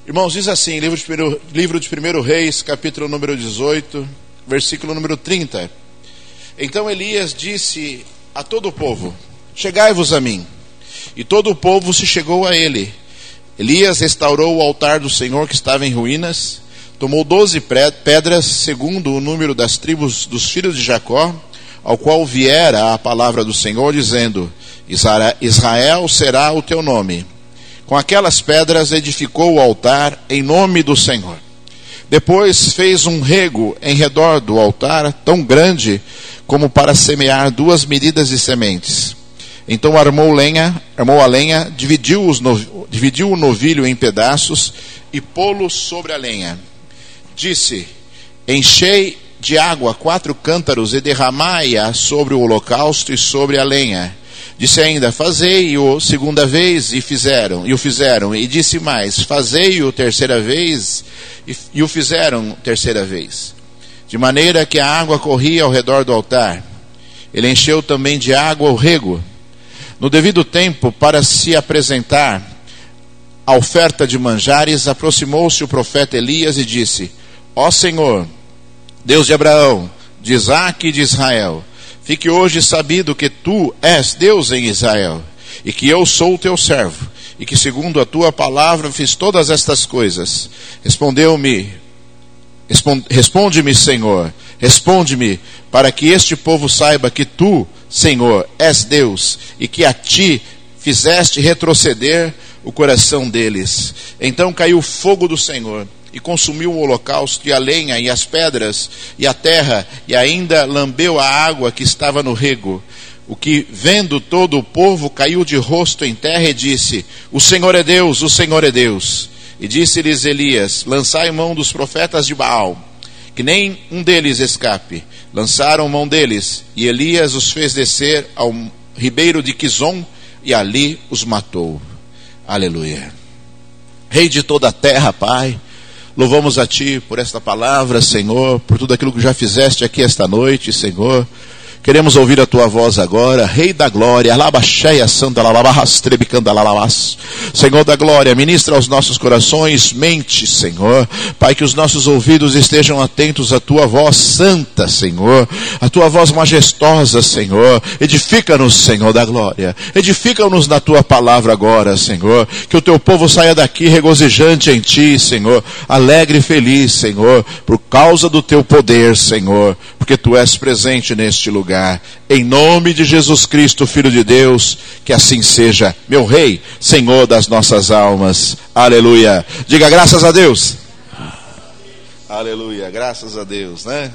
Irmãos, diz assim, livro de 1 Reis, capítulo número 18, versículo número 30. Então Elias disse a todo o povo: chegai-vos a mim. E todo o povo se chegou a ele. Elias restaurou o altar do Senhor que estava em ruínas, tomou 12 pedras, segundo o número das tribos dos filhos de Jacó, ao qual viera a palavra do Senhor, dizendo: Israel será o teu nome. Com aquelas pedras edificou o altar em nome do Senhor. Depois fez um rego em redor do altar, tão grande como para semear 2 medidas de sementes. Então armou a lenha, dividiu o novilho em pedaços e pô-lo sobre a lenha. Disse: enchei de água 4 cântaros e derramai-a sobre o holocausto e sobre a lenha. Disse ainda: fazei-o segunda vez, e o fizeram. E disse mais: fazei-o terceira vez, e o fizeram terceira vez. De maneira que a água corria ao redor do altar. Ele encheu também de água o rego. No devido tempo, para se apresentar a oferta de manjares, aproximou-se o profeta Elias e disse: ó Senhor, Deus de Abraão, de Isaque e de Israel, fique hoje sabido que tu és Deus em Israel, e que eu sou o teu servo, e que segundo a tua palavra fiz todas estas coisas. Responde-me, Senhor, responde-me, para que este povo saiba que tu, Senhor, és Deus, e que a ti fizeste retroceder o coração deles. Então caiu o fogo do Senhor, e consumiu o holocausto, e a lenha, e as pedras, e a terra, e ainda lambeu a água que estava no rego. O que, vendo todo o povo, caiu de rosto em terra e disse: o Senhor é Deus, o Senhor é Deus. E disse-lhes Elias: lançai mão dos profetas de Baal, que nem um deles escape. Lançaram mão deles, e Elias os fez descer ao ribeiro de Quizon, e ali os matou. Aleluia. Rei de toda a terra, Pai, louvamos a Ti por esta palavra, Senhor, por tudo aquilo que já fizeste aqui esta noite, Senhor. Queremos ouvir a Tua voz agora, Rei da Glória, Alabaxéia Santa, Senhor da Glória, ministra aos nossos corações, mente, Senhor. Pai, que os nossos ouvidos estejam atentos à Tua voz santa, Senhor, a Tua voz majestosa, Senhor. Edifica-nos, Senhor da Glória, edifica-nos na Tua palavra agora, Senhor. Que o Teu povo saia daqui regozijante em Ti, Senhor, alegre e feliz, Senhor, por causa do Teu poder, Senhor, porque Tu és presente neste lugar. Em nome de Jesus Cristo, Filho de Deus, que assim seja, meu Rei, Senhor das nossas almas. Aleluia. Diga graças a Deus. Aleluia, graças a Deus, né?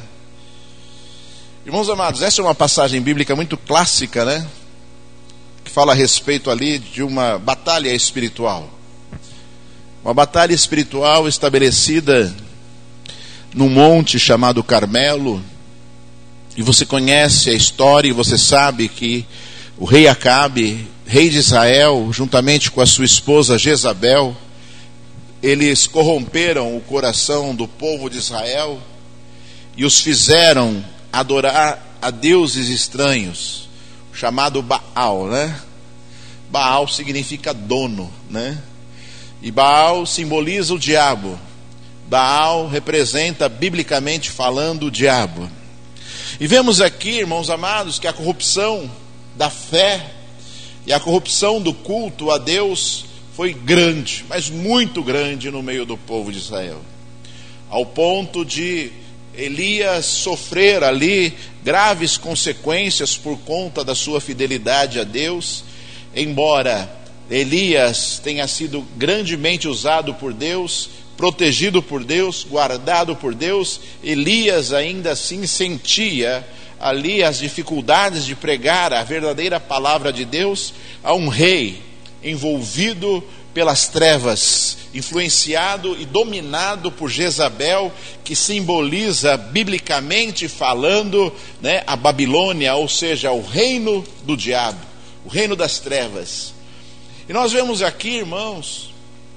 Irmãos amados, essa é uma passagem bíblica muito clássica, né? Que fala a respeito ali de uma batalha espiritual. Uma batalha espiritual estabelecida num monte chamado Carmelo. E você conhece a história e você sabe que o rei Acabe, rei de Israel, juntamente com a sua esposa Jezabel, eles corromperam o coração do povo de Israel e os fizeram adorar a deuses estranhos, chamado Baal, né? Baal significa dono, né? E Baal simboliza o diabo. Baal representa, biblicamente falando, o diabo. E vemos aqui, irmãos amados, que a corrupção da fé e a corrupção do culto a Deus foi grande, mas muito grande no meio do povo de Israel. Ao ponto de Elias sofrer ali graves consequências por conta da sua fidelidade a Deus. Embora Elias tenha sido grandemente usado por Deus, protegido por Deus, guardado por Deus, Elias ainda assim sentia ali as dificuldades de pregar a verdadeira palavra de Deus a um rei envolvido pelas trevas, influenciado e dominado por Jezabel, que simboliza, biblicamente falando, né, a Babilônia, ou seja, o reino do diabo, o reino das trevas. E nós vemos aqui, irmãos,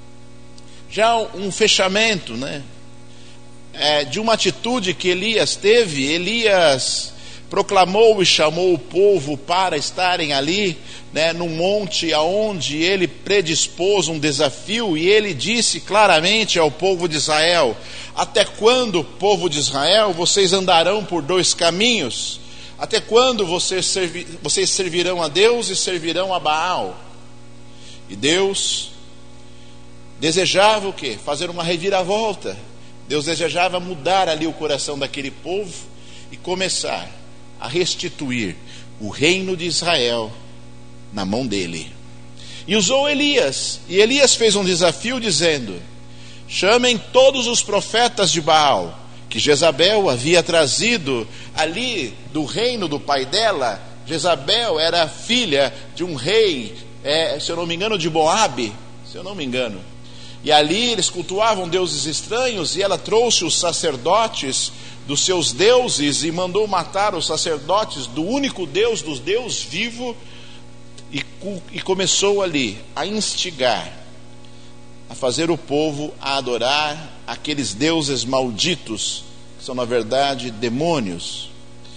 já um fechamento, né, de uma atitude que Elias teve. Elias proclamou e chamou o povo para estarem ali, no monte aonde ele predispôs um desafio, e ele disse claramente ao povo de Israel: até quando, povo de Israel, vocês andarão por dois caminhos? Até quando vocês servirão a Deus e servirão a Baal? E Deus desejava o quê? Fazer uma reviravolta. Deus desejava mudar ali o coração daquele povo e começar a restituir o reino de Israel na mão dele. E usou Elias, e Elias fez um desafio dizendo: chamem todos os profetas de Baal, que Jezabel havia trazido ali do reino do pai dela. Jezabel era filha de um rei, se eu não me engano, de Moabe, se eu não me engano. E ali eles cultuavam deuses estranhos, e ela trouxe os sacerdotes dos seus deuses e mandou matar os sacerdotes do único Deus, dos Deus vivo, e começou ali a instigar, a fazer o povo a adorar aqueles deuses malditos, que são na verdade demônios.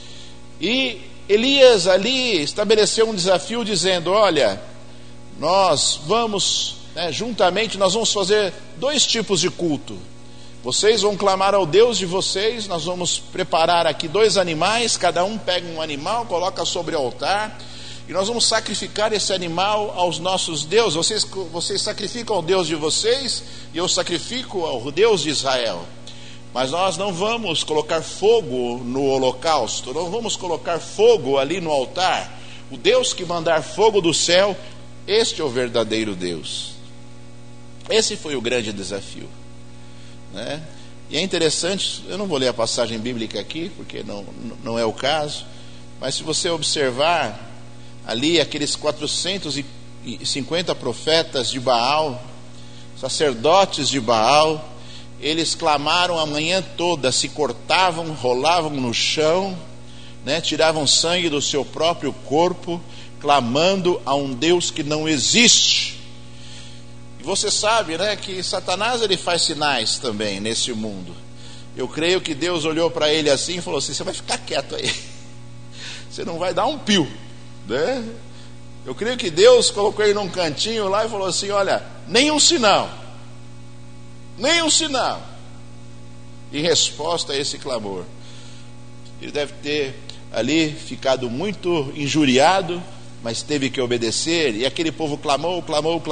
E Elias ali estabeleceu um desafio dizendo: olha, nós vamos, juntamente nós vamos fazer dois tipos de culto. Vocês vão clamar ao Deus de vocês, nós vamos preparar aqui 2 animais, cada um pega um animal, coloca sobre o altar, e nós vamos sacrificar esse animal aos nossos deuses. Vocês sacrificam ao Deus de vocês, e eu sacrifico ao Deus de Israel. Mas nós não vamos colocar fogo no holocausto, não vamos colocar fogo ali no altar. O Deus que mandar fogo do céu, este é o verdadeiro Deus. Esse foi o grande desafio. E é interessante, eu não vou ler a passagem bíblica aqui, porque não é o caso, mas se você observar ali aqueles 450 profetas de Baal, sacerdotes de Baal, eles clamaram a manhã toda, se cortavam, rolavam no chão, tiravam sangue do seu próprio corpo, clamando a um Deus que não existe. Você sabe, que Satanás ele faz sinais também nesse mundo. Eu creio que Deus olhou para ele assim e falou assim: você vai ficar quieto aí, você não vai dar um pio, Eu creio que Deus colocou ele num cantinho lá e falou assim: olha, nenhum sinal, em resposta a esse clamor. Ele deve ter ali ficado muito injuriado, mas teve que obedecer. E aquele povo clamou.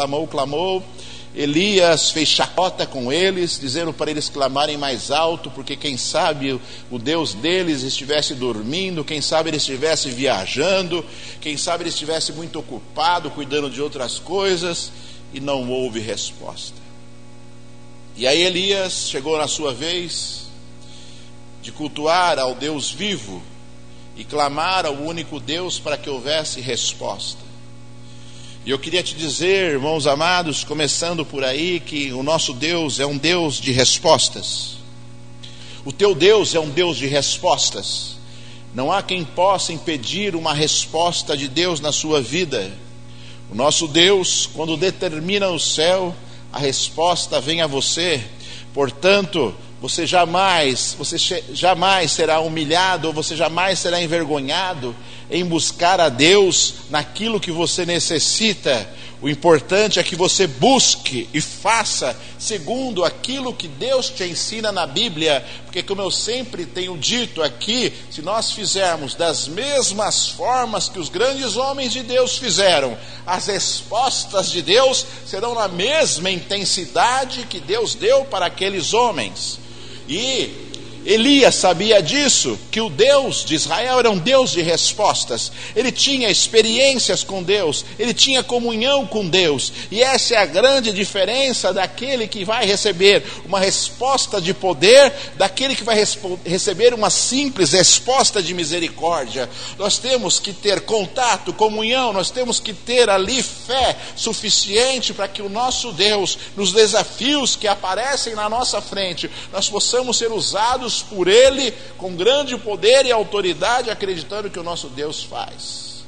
Elias fez chacota com eles, dizendo para eles clamarem mais alto, porque quem sabe o Deus deles estivesse dormindo, quem sabe ele estivesse viajando, quem sabe ele estivesse muito ocupado, cuidando de outras coisas, e não houve resposta. E aí Elias chegou na sua vez de cultuar ao Deus vivo e clamar ao único Deus para que houvesse resposta. E eu queria te dizer, irmãos amados, começando por aí, que o nosso Deus é um Deus de respostas. O teu Deus é um Deus de respostas. Não há quem possa impedir uma resposta de Deus na sua vida. O nosso Deus, quando determina o céu, a resposta vem a você. Portanto, você jamais será humilhado, ou você jamais será envergonhado em buscar a Deus naquilo que você necessita. O importante é que você busque e faça segundo aquilo que Deus te ensina na Bíblia, porque, como eu sempre tenho dito aqui, se nós fizermos das mesmas formas que os grandes homens de Deus fizeram, as respostas de Deus serão na mesma intensidade que Deus deu para aqueles homens. E Elias sabia disso, que o Deus de Israel era um Deus de respostas. Ele tinha experiências com Deus, ele tinha comunhão com Deus. E essa é a grande diferença daquele que vai receber uma resposta de poder, daquele que vai receber uma simples resposta de misericórdia. Nós temos que ter contato, comunhão, nós temos que ter ali fé suficiente para que o nosso Deus, nos desafios que aparecem na nossa frente, nós possamos ser usados por Ele com grande poder e autoridade, acreditando que o nosso Deus faz.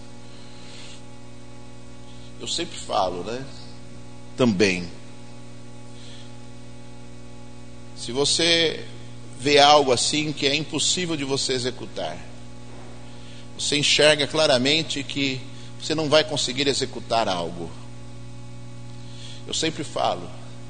Eu sempre falo, também, se você vê algo assim que é impossível de você executar, você enxerga claramente que você não vai conseguir executar algo. Eu sempre falo,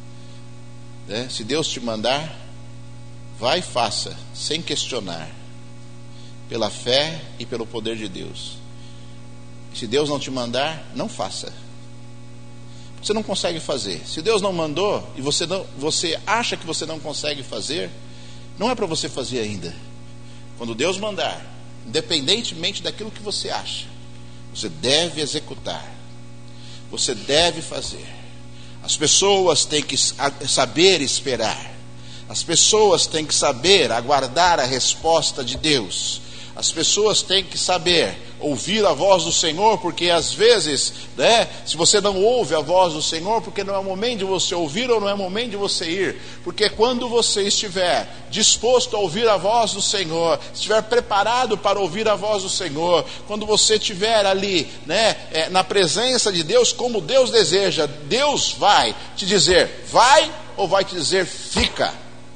né? Se Deus te mandar, vai e faça, sem questionar, pela fé e pelo poder de Deus. Se Deus não te mandar, não faça. Você não consegue fazer. Se Deus não mandou e você acha que você não consegue fazer, não é para você fazer ainda. Quando Deus mandar, independentemente daquilo que você acha, você deve executar. Você deve fazer. As pessoas têm que saber esperar. As pessoas têm que saber aguardar a resposta de Deus. As pessoas têm que saber ouvir a voz do Senhor, porque às vezes, né, se você não ouve a voz do Senhor, porque não é o momento de você ouvir ou não é o momento de você ir, porque quando você estiver disposto a ouvir a voz do Senhor, estiver preparado para ouvir a voz do Senhor, quando você estiver ali, né, na presença de Deus, como Deus deseja, Deus vai te dizer, vai, ou vai te dizer, fica,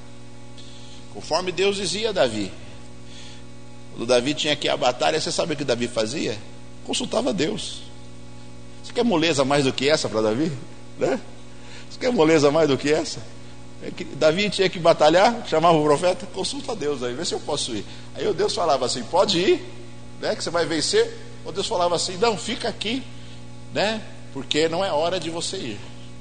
conforme Deus dizia a Davi. Quando Davi tinha que ir à batalha, você sabe o que Davi fazia? Consultava Deus. Você quer moleza mais do que essa para Davi? Né? Você quer moleza mais do que essa? Davi tinha que batalhar, chamava o profeta, consulta Deus aí, vê se eu posso ir. Aí o Deus falava assim, pode ir, né, que você vai vencer. Ou Deus falava assim, não, fica aqui, né, porque não é hora de você ir.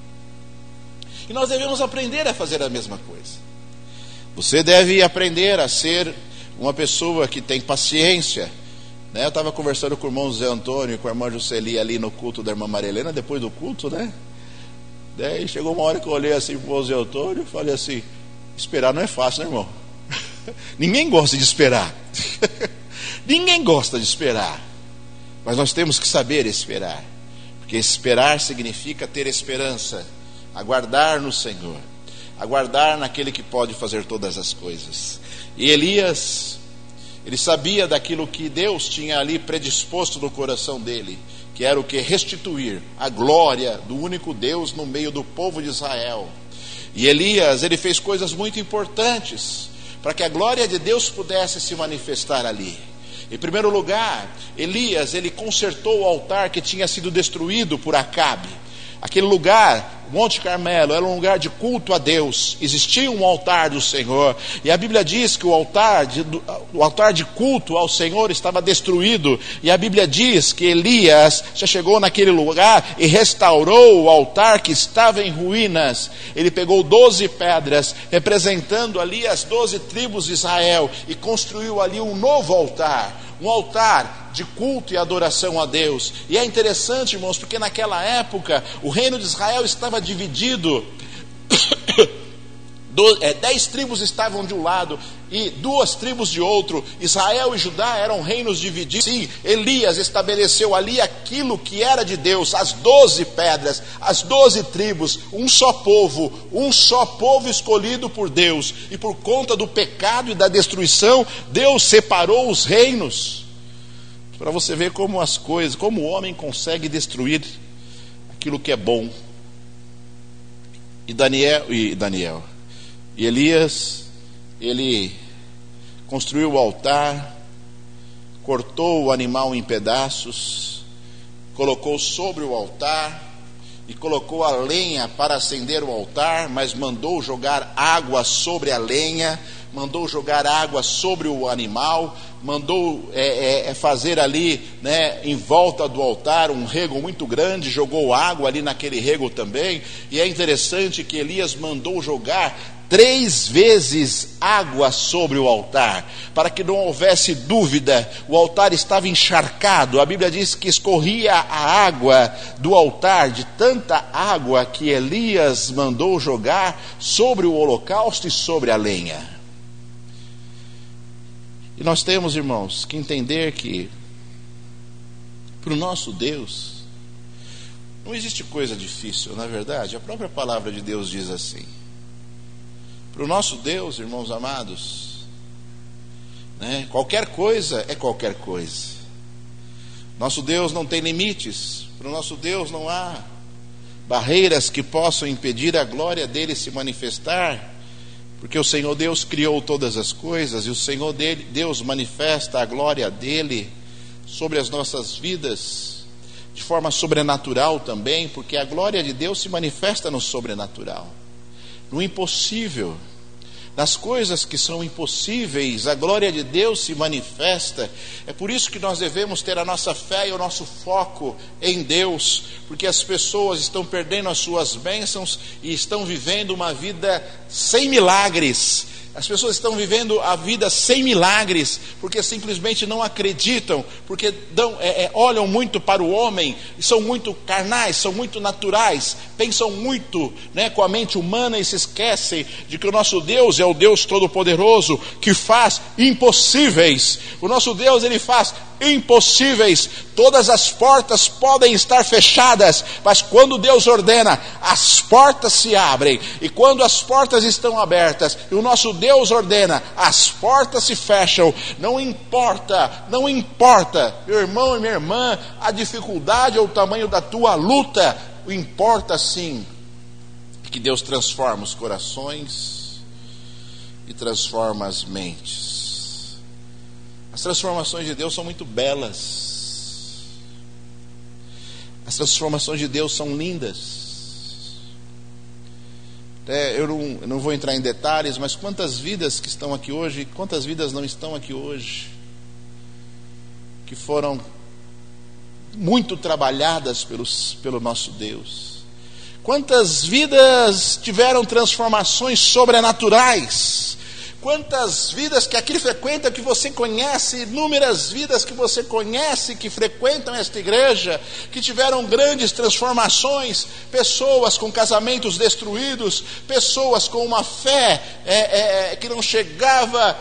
E nós devemos aprender a fazer a mesma coisa. Você deve aprender a ser uma pessoa que tem paciência, né? Eu estava conversando com o irmão Zé Antônio e com a irmã Juscelia ali no culto da irmã Maria Helena, depois do culto, né? Daí chegou uma hora que eu olhei assim para o irmão Zé Antônio e falei assim, esperar não é fácil, né, irmão? Ninguém gosta de esperar. Ninguém gosta de esperar. Mas nós temos que saber esperar, porque esperar significa ter esperança, aguardar no Senhor, aguardar naquele que pode fazer todas as coisas. E Elias, ele sabia daquilo que Deus tinha ali predisposto no coração dele, que era o que? Restituir a glória do único Deus no meio do povo de Israel. E Elias, ele fez coisas muito importantes para que a glória de Deus pudesse se manifestar ali. Em primeiro lugar, Elias, ele consertou o altar que tinha sido destruído por Acabe. Aquele lugar, Monte Carmelo, era um lugar de culto a Deus. Existia um altar do Senhor. E a Bíblia diz que o altar de culto ao Senhor estava destruído. E a Bíblia diz que Elias já chegou naquele lugar e restaurou o altar que estava em ruínas. Ele pegou 12 pedras, representando ali as 12 tribos de Israel, e construiu ali um novo altar. Um altar de culto e adoração a Deus. E é interessante, irmãos, porque naquela época o reino de Israel estava dividido. 10 tribos estavam de um lado e 2 tribos de outro. Israel e Judá eram reinos divididos. Sim, Elias estabeleceu ali aquilo que era de Deus, as 12 pedras, as 12 tribos, um só povo escolhido por Deus. E por conta do pecado e da destruição, Deus separou os reinos. Para você ver como as coisas, como o homem consegue destruir aquilo que é bom. E Elias, ele construiu o altar, cortou o animal em pedaços, colocou sobre o altar e colocou a lenha para acender o altar, mas mandou jogar água sobre a lenha, mandou jogar água sobre o animal, mandou fazer ali, né, em volta do altar um rego muito grande, jogou água ali naquele rego também. E é interessante que Elias mandou jogar 3 vezes água sobre o altar, para que não houvesse dúvida. O altar estava encharcado. A Bíblia diz que escorria a água do altar, de tanta água que Elias mandou jogar sobre o holocausto e sobre a lenha. E nós temos, irmãos, que entender que para o nosso Deus não existe coisa difícil, na verdade. A própria palavra de Deus diz assim. Para o nosso Deus, irmãos amados, né, qualquer coisa é qualquer coisa. Nosso Deus não tem limites. Para o nosso Deus não há barreiras que possam impedir a glória dele se manifestar. Porque o Senhor Deus criou todas as coisas, e o Senhor Deus manifesta a glória dele sobre as nossas vidas, de forma sobrenatural também, porque a glória de Deus se manifesta no sobrenatural, no impossível. Nas coisas que são impossíveis, a glória de Deus se manifesta. É por isso que nós devemos ter a nossa fé e o nosso foco em Deus, porque as pessoas estão perdendo as suas bênçãos e estão vivendo uma vida sem milagres. As pessoas estão vivendo a vida sem milagres, porque simplesmente não acreditam, porque olham muito para o homem, são muito carnais, são muito naturais, pensam muito, com a mente humana e se esquecem de que o nosso Deus é o Deus Todo-Poderoso, que faz impossíveis. O nosso Deus, Ele faz impossíveis. Todas as portas podem estar fechadas, mas quando Deus ordena, as portas se abrem. E quando as portas estão abertas e o nosso Deus ordena, as portas se fecham. Não importa, meu irmão e minha irmã, a dificuldade ou o tamanho da tua luta. O importa sim é que Deus transforma os corações e transforma as mentes. As transformações de Deus são muito belas. As transformações de Deus são lindas. Eu não vou entrar em detalhes, mas quantas vidas que estão aqui hoje, quantas vidas não estão aqui hoje, que foram muito trabalhadas pelo nosso Deus. Quantas vidas tiveram transformações sobrenaturais. Quantas vidas que aqui frequentam, que você conhece, inúmeras vidas que você conhece, que frequentam esta igreja, que tiveram grandes transformações, pessoas com casamentos destruídos, pessoas com uma fé que não chegava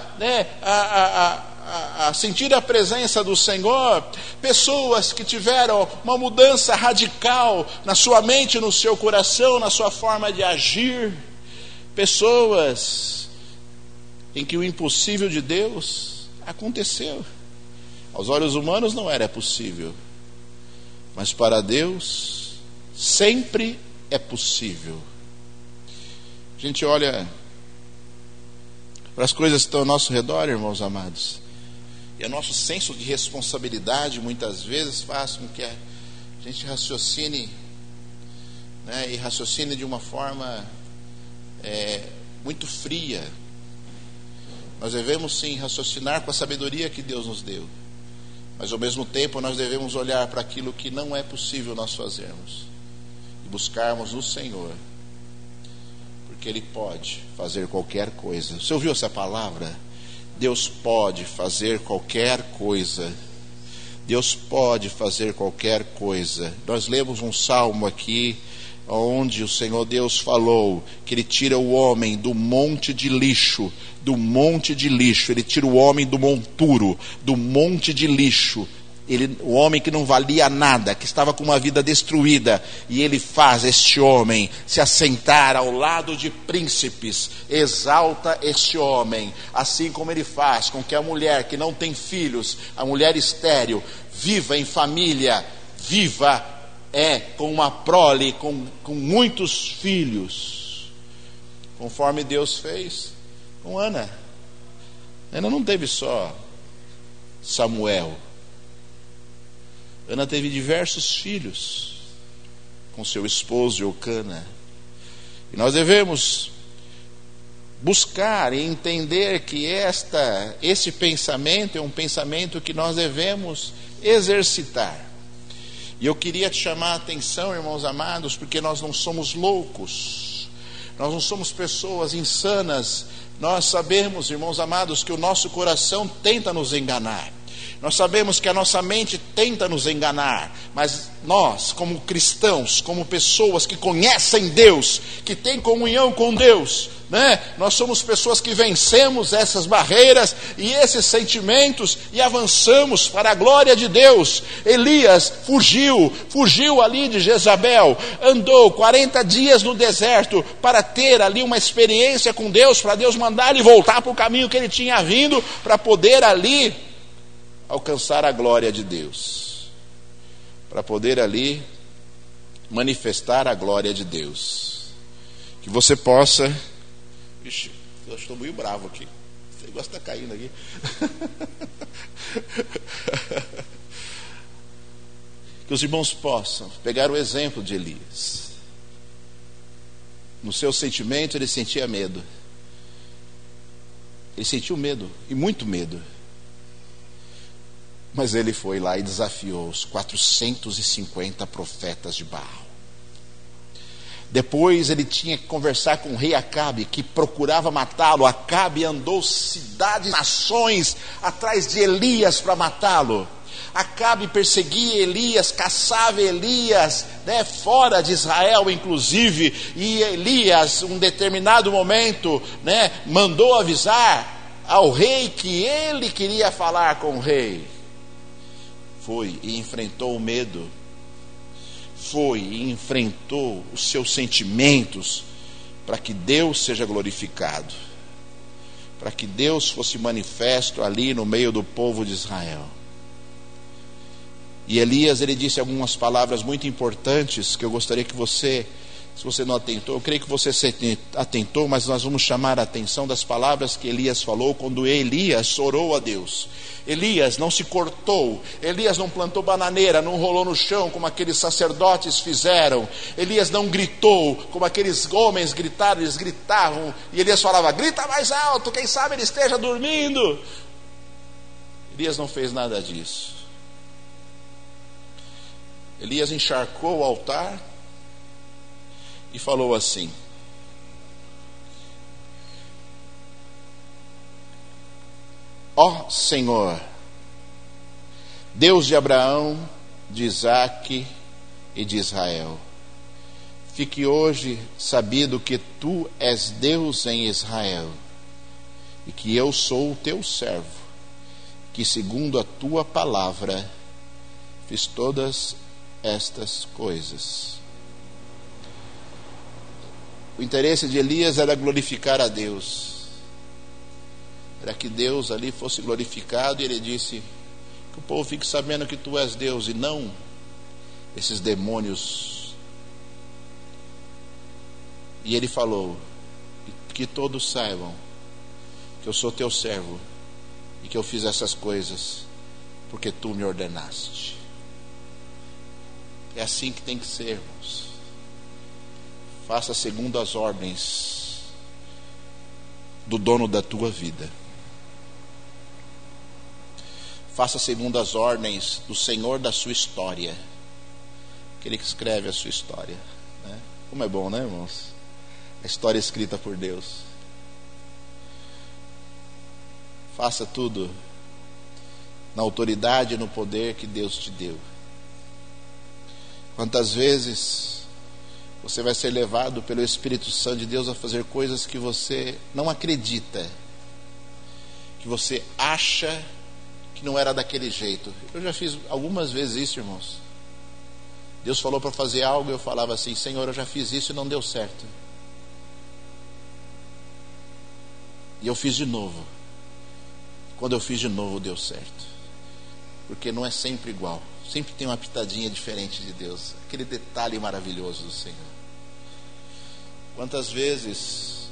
a sentir a presença do Senhor, pessoas que tiveram uma mudança radical na sua mente, no seu coração, na sua forma de agir, pessoas em que o impossível de Deus aconteceu. Aos olhos humanos não era possível, mas para Deus sempre é possível. A gente olha para as coisas que estão ao nosso redor, irmãos amados, e o nosso senso de responsabilidade muitas vezes faz com que a gente raciocine, e raciocine de uma forma muito fria. Nós devemos sim raciocinar com a sabedoria que Deus nos deu, mas ao mesmo tempo nós devemos olhar para aquilo que não é possível nós fazermos e buscarmos o Senhor, porque Ele pode fazer qualquer coisa. Você ouviu essa palavra? Deus pode fazer qualquer coisa. Deus pode fazer qualquer coisa. Nós lemos um salmo aqui, onde o Senhor Deus falou que Ele tira o homem do monte de lixo, Ele tira o homem do monturo, do monte de lixo, o homem que não valia nada, que estava com uma vida destruída, e Ele faz este homem se assentar ao lado de príncipes, exalta este homem, assim como Ele faz com que a mulher que não tem filhos, a mulher estéril, viva em família, viva com uma prole, com muitos filhos, conforme Deus fez com Ana. Ana não teve só Samuel, Ana teve diversos filhos com seu esposo Eucana. E nós devemos buscar e entender que esse pensamento é um pensamento que nós devemos exercitar. E eu queria te chamar a atenção, irmãos amados, porque nós não somos loucos, nós não somos pessoas insanas. Nós sabemos, irmãos amados, que o nosso coração tenta nos enganar. Nós sabemos que a nossa mente tenta nos enganar, mas nós, como cristãos, como pessoas que conhecem Deus, que têm comunhão com Deus, nós somos pessoas que vencemos essas barreiras e esses sentimentos e avançamos para a glória de Deus. Elias fugiu ali de Jezabel, andou 40 dias no deserto para ter ali uma experiência com Deus, para Deus mandar ele voltar para o caminho que ele tinha vindo, para poder ali alcançar a glória de Deus, para poder ali manifestar a glória de Deus. Que você possa... Ixi, eu estou meio bravo aqui. Esse negócio está caindo aqui. Que os irmãos possam pegar o exemplo de Elias. No seu sentimento ele sentia medo. Ele sentiu medo, e muito medo. Mas ele foi lá e desafiou os 450 profetas de Baal. Depois ele tinha que conversar com o rei Acabe, que procurava matá-lo. Acabe andou cidades, nações atrás de Elias para matá-lo. Acabe perseguia Elias, caçava Elias, fora de Israel inclusive. E Elias, um determinado momento, mandou avisar ao rei que ele queria falar com o rei. Foi e enfrentou o medo. Foi e enfrentou os seus sentimentos para que Deus seja glorificado, para que Deus fosse manifesto ali no meio do povo de Israel. E Elias, ele disse algumas palavras muito importantes que eu gostaria que você, se você não atentou, eu creio que você se atentou, mas nós vamos chamar a atenção das palavras que Elias falou quando Elias orou a Deus. Elias não se cortou, Elias não plantou bananeira, não rolou no chão como aqueles sacerdotes fizeram. Elias não gritou como aqueles homens gritaram, eles gritavam, e Elias falava, grita mais alto, quem sabe ele esteja dormindo. Elias não fez nada disso. Elias encharcou o altar e falou assim: ó Senhor, Deus de Abraão, de Isaque e de Israel, fique hoje sabido que tu és Deus em Israel e que eu sou o teu servo, que segundo a tua palavra fiz todas estas coisas. O interesse de Elias era glorificar a Deus, para que Deus ali fosse glorificado, e ele disse que o povo fique sabendo que tu és Deus e não esses demônios. E ele falou que todos saibam que eu sou teu servo e que eu fiz essas coisas porque tu me ordenaste. É assim que tem que ser, irmãos. Faça segundo as ordens do dono da tua vida. Faça segundo as ordens do Senhor da sua história, aquele que escreve a sua história, Como é bom, irmãos? A história escrita por Deus. Faça tudo na autoridade e no poder que Deus te deu. Quantas vezes você vai ser levado pelo Espírito Santo de Deus a fazer coisas que você não acredita, que você acha que não era daquele jeito. Eu já fiz algumas vezes isso, irmãos. Deus falou para fazer algo e eu falava assim: Senhor, eu já fiz isso e não deu certo. E eu fiz de novo. Quando eu fiz de novo, deu certo. Porque não é sempre igual. Sempre tem uma pitadinha diferente de Deus. Aquele detalhe maravilhoso do Senhor. Quantas vezes,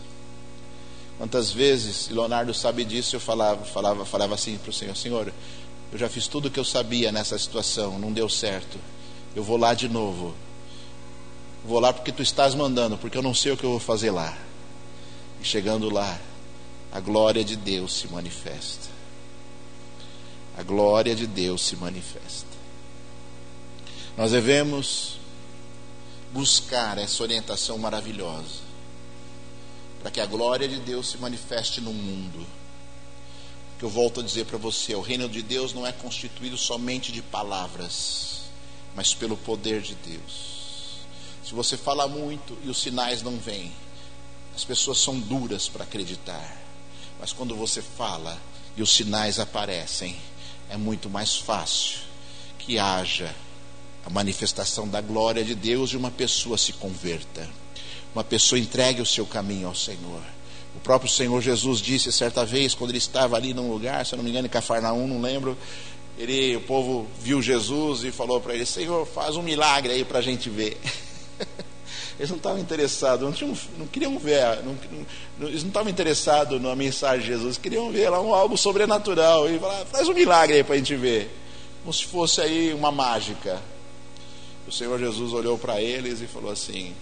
Leonardo sabe disso, eu falava assim para o Senhor: Senhor, eu já fiz tudo o que eu sabia nessa situação, não deu certo. Eu vou lá de novo. Vou lá porque tu estás mandando, porque eu não sei o que eu vou fazer lá. E chegando lá, a glória de Deus se manifesta. A glória de Deus se manifesta. Nós devemos buscar essa orientação maravilhosa, para que a glória de Deus se manifeste no mundo. Que eu volto a dizer para você: o reino de Deus não é constituído somente de palavras, mas pelo poder de Deus. Se você fala muito e os sinais não vêm, as pessoas são duras para acreditar. Mas quando você fala e os sinais aparecem, é muito mais fácil que haja a manifestação da glória de Deus e uma pessoa se converta, uma pessoa entregue o seu caminho ao Senhor. O próprio Senhor Jesus disse certa vez, quando ele estava ali num lugar, se eu não me engano em Cafarnaum, não lembro, o povo viu Jesus e falou para ele: Senhor, faz um milagre aí para a gente ver. Eles não estavam interessados, não queriam ver, eles não estavam interessados na mensagem de Jesus, queriam ver lá algo sobrenatural. E falar, faz um milagre aí para a gente ver, como se fosse aí uma mágica. O Senhor Jesus olhou para eles e falou assim: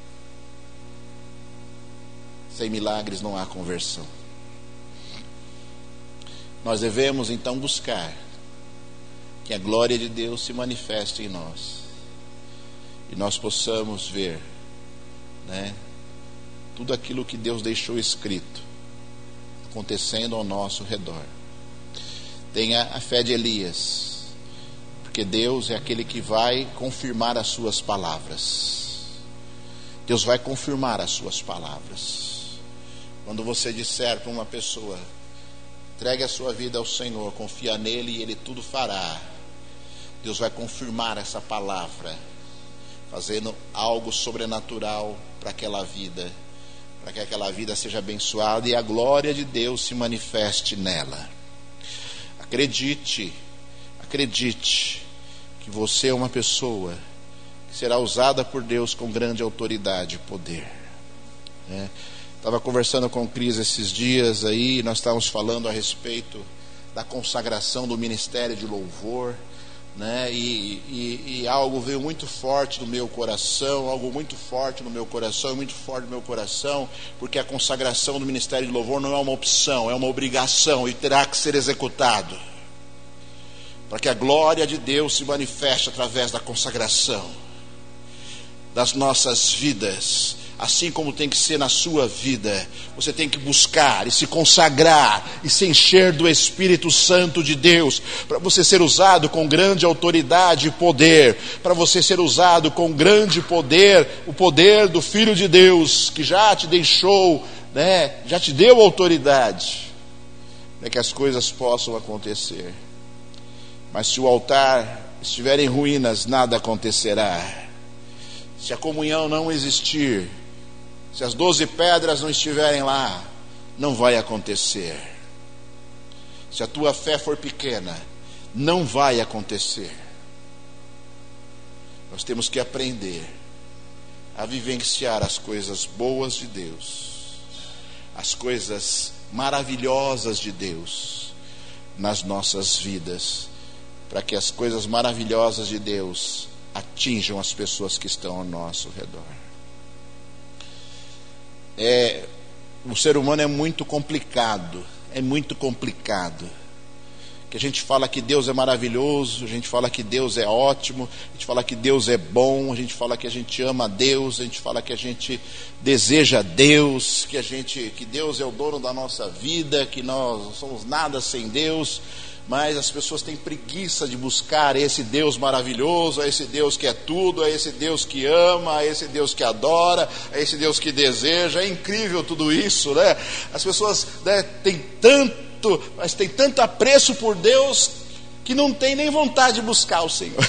sem milagres não há conversão. Nós devemos então buscar que a glória de Deus se manifeste em nós e nós possamos ver, né, tudo aquilo que Deus deixou escrito acontecendo ao nosso redor. Tenha a fé de Elias, porque Deus é aquele que vai confirmar as suas palavras. Deus vai confirmar as suas palavras. Quando você disser para uma pessoa: entregue a sua vida ao Senhor, confia nele e ele tudo fará, Deus vai confirmar essa palavra, fazendo algo sobrenatural para aquela vida, para que aquela vida seja abençoada e a glória de Deus se manifeste nela. Acredite que você é uma pessoa que será usada por Deus com grande autoridade e poder, né? Estava conversando com o Cris esses dias aí, nós estávamos falando a respeito da consagração do ministério de louvor, né? E algo veio muito forte no meu coração, muito forte no meu coração, porque a consagração do ministério de louvor não é uma opção, é uma obrigação e terá que ser executado, para que a glória de Deus se manifeste através da consagração das nossas vidas. Assim como tem que ser na sua vida, você tem que buscar e se consagrar e se encher do Espírito Santo de Deus, para você ser usado com grande autoridade e poder, para você ser usado com grande poder, o poder do Filho de Deus, que já te deixou, né, já te deu autoridade, para que as coisas possam acontecer. Mas se o altar estiver em ruínas, nada acontecerá. Se a comunhão não existir, se as 12 pedras não estiverem lá, não vai acontecer. Se a tua fé for pequena, não vai acontecer. Nós temos que aprender a vivenciar as coisas boas de Deus, as coisas maravilhosas de Deus nas nossas vidas, para que as coisas maravilhosas de Deus atinjam as pessoas que estão ao nosso redor. O ser humano é muito complicado, que a gente fala que Deus é maravilhoso, a gente fala que Deus é ótimo, a gente fala que Deus é bom, a gente fala que a gente ama a Deus, a gente fala que a gente deseja Deus, que Deus é o dono da nossa vida, que nós não somos nada sem Deus. Mas as pessoas têm preguiça de buscar esse Deus maravilhoso, esse Deus que é tudo, esse Deus que ama, esse Deus que adora, esse Deus que deseja. É incrível tudo isso, né? As pessoas, né, têm tanto apreço por Deus que não tem nem vontade de buscar o Senhor.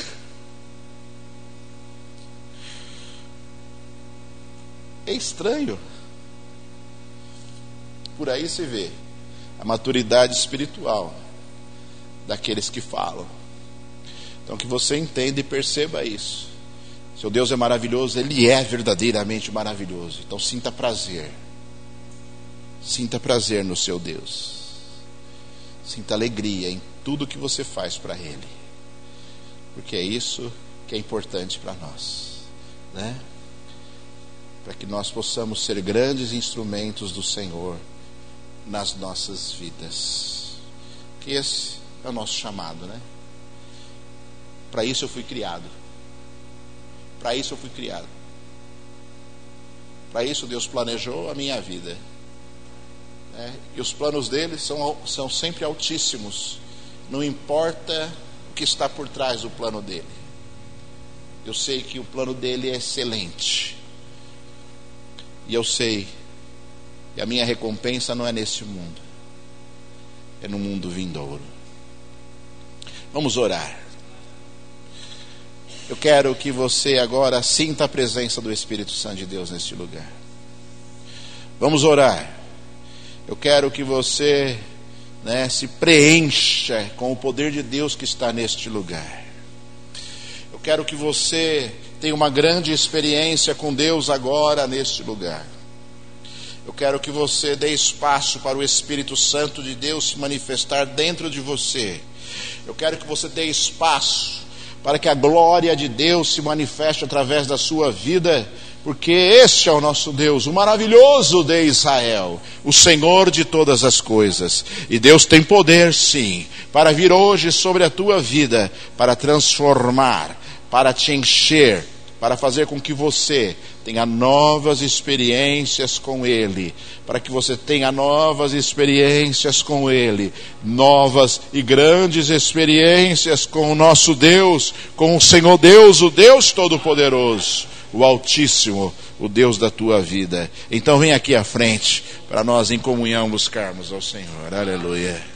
É estranho. Por aí se vê a maturidade espiritual daqueles que falam. Então que você entenda e perceba isso. Seu Deus é maravilhoso, Ele é verdadeiramente maravilhoso. Então sinta prazer no seu Deus, sinta alegria em tudo que você faz para Ele, porque é isso que é importante para nós, né? Para que nós possamos ser grandes instrumentos do Senhor nas nossas vidas, que esse é o nosso chamado, né? Para isso eu fui criado. Para isso Deus planejou a minha vida, né? E os planos dele são sempre altíssimos. Não importa o que está por trás do plano dele. Eu sei que o plano dele é excelente. E eu sei que a minha recompensa não é neste mundo, é no mundo vindouro. Vamos orar. Eu quero que você agora sinta a presença do Espírito Santo de Deus neste lugar. Vamos orar. Eu quero que você, né, se preencha com o poder de Deus que está neste lugar. Eu quero que você tem uma grande experiência com Deus agora neste lugar. Eu quero que você dê espaço para o Espírito Santo de Deus se manifestar dentro de você. Eu quero que você dê espaço para que a glória de Deus se manifeste através da sua vida, porque este é o nosso Deus, o maravilhoso de Israel, o Senhor de todas as coisas. E Deus tem poder, sim, para vir hoje sobre a tua vida, para transformar, para te encher, para fazer com que você tenha novas experiências com Ele, para que você tenha novas experiências com Ele, novas e grandes experiências com o nosso Deus, com o Senhor Deus, o Deus Todo-Poderoso, o Altíssimo, o Deus da tua vida. Então vem aqui à frente, para nós em comunhão buscarmos ao Senhor. Aleluia.